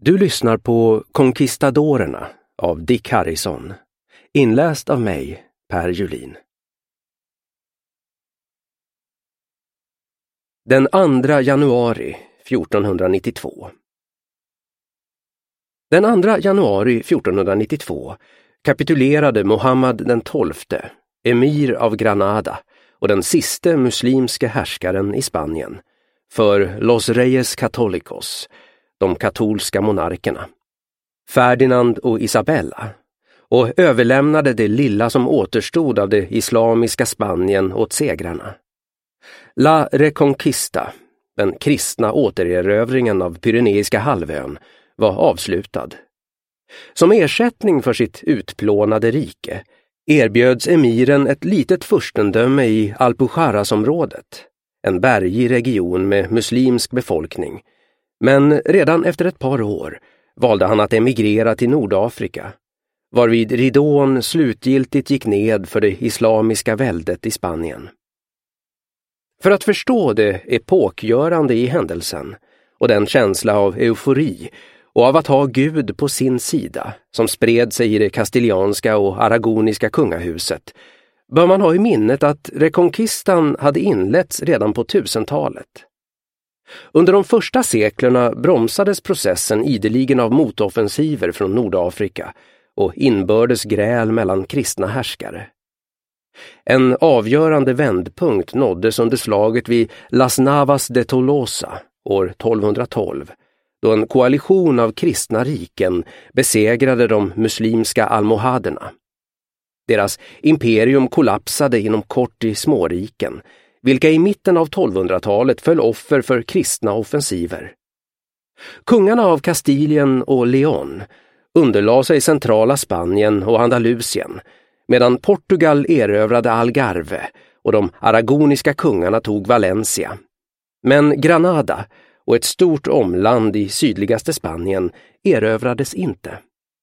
Du lyssnar på Conquistadorerna av Dick Harrison, inläst av mig, Per Julin. Den 2 januari 1492. Den 2 januari 1492 kapitulerade Mohammed den XII, emir av Granada och den siste muslimske härskaren i Spanien, för Los Reyes Católicos, de katolska monarkerna, Ferdinand och Isabella, och överlämnade det lilla som återstod av det islamiska Spanien åt segrarna. La Reconquista, den kristna återerövringen av Pyreneiska halvön, var avslutad. Som ersättning för sitt utplånade rike erbjöds emiren ett litet furstendöme i Alpujarras-området, en bergig region med muslimsk befolkning, men redan efter ett par år valde han att emigrera till Nordafrika, varvid ridån slutgiltigt gick ned för det islamiska väldet i Spanien. För att förstå det epokgörande i händelsen och den känsla av eufori och av att ha Gud på sin sida som spred sig i det kastilianska och aragoniska kungahuset, bör man ha i minnet att rekonkistan hade inletts redan på 1000-talet. Under de första seklerna bromsades processen ideligen av motoffensiver från Nordafrika och inbördes gräl mellan kristna härskare. En avgörande vändpunkt nåddes under slaget vid Las Navas de Tolosa år 1212, då en koalition av kristna riken besegrade de muslimska almohaderna. Deras imperium kollapsade inom kort i småriken, vilka i mitten av 1200-talet föll offer för kristna offensiver. Kungarna av Kastilien och León underlade sig centrala Spanien och Andalusien, medan Portugal erövrade Algarve och de aragoniska kungarna tog Valencia. Men Granada och ett stort omland i sydligaste Spanien erövrades inte.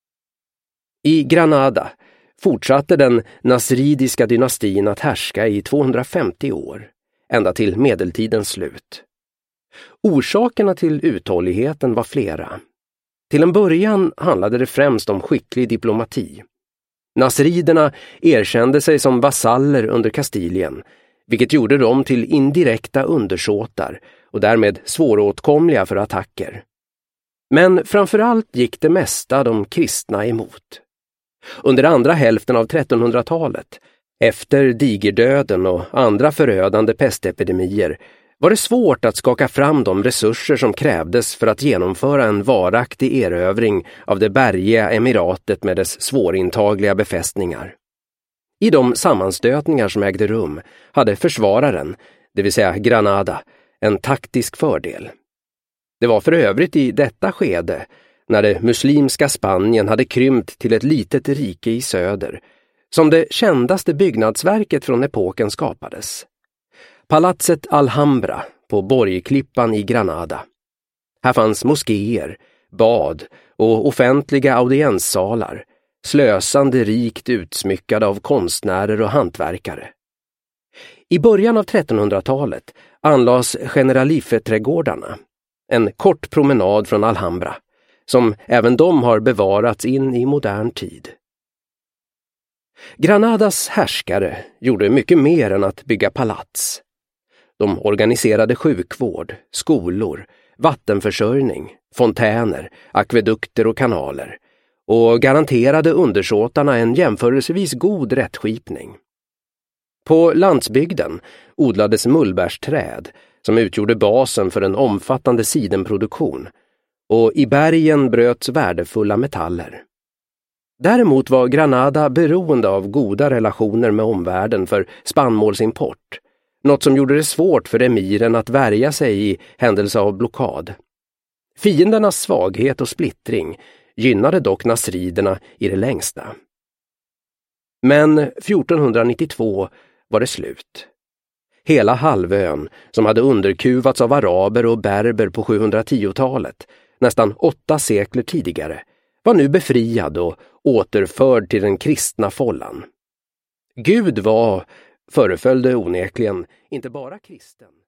I Granada fortsatte den nasridiska dynastin att härska i 250 år, ända till medeltidens slut. Orsakerna till uthålligheten var flera. Till en början handlade det främst om skicklig diplomati. Nasriderna erkände sig som vasaller under Kastilien, vilket gjorde dem till indirekta undersåtar och därmed svåråtkomliga för attacker. Men framförallt gick det mesta de kristna emot. Under andra hälften av 1300-talet, efter digerdöden och andra förödande pestepidemier, var det svårt att skaka fram de resurser som krävdes för att genomföra en varaktig erövring av det bergiga emiratet med dess svårintagliga befästningar. I de sammanstötningar som ägde rum hade försvararen, det vill säga Granada, en taktisk fördel. Det var för övrigt i detta skede, när det muslimska Spanien hade krympt till ett litet rike i söder, som det kändaste byggnadsverket från epoken skapades. Palatset Alhambra på Borgklippan i Granada. Här fanns moskéer, bad och offentliga audienssalar, slösande rikt utsmyckade av konstnärer och hantverkare. I början av 1300-talet anlades Generalife-trädgårdarna, en kort promenad från Alhambra, som även de har bevarats in i modern tid. Granadas härskare gjorde mycket mer än att bygga palats. De organiserade sjukvård, skolor, vattenförsörjning, fontäner, akvedukter och kanaler och garanterade undersåtarna en jämförelsevis god rättskipning. På landsbygden odlades mullbärsträd som utgjorde basen för en omfattande sidenproduktion, och i bergen bröts värdefulla metaller. Däremot var Granada beroende av goda relationer med omvärlden för spannmålsimport, något som gjorde det svårt för emiren att värja sig i händelse av blockad. Fiendernas svaghet och splittring gynnade dock nasriderna i det längsta. Men 1492 var det slut. Hela halvön, som hade underkuvats av araber och berber på 710-talet, nästan 8 sekler tidigare, var nu befriad och återförd till den kristna follan. Gud var, föreföll det onekligen, inte bara kristen.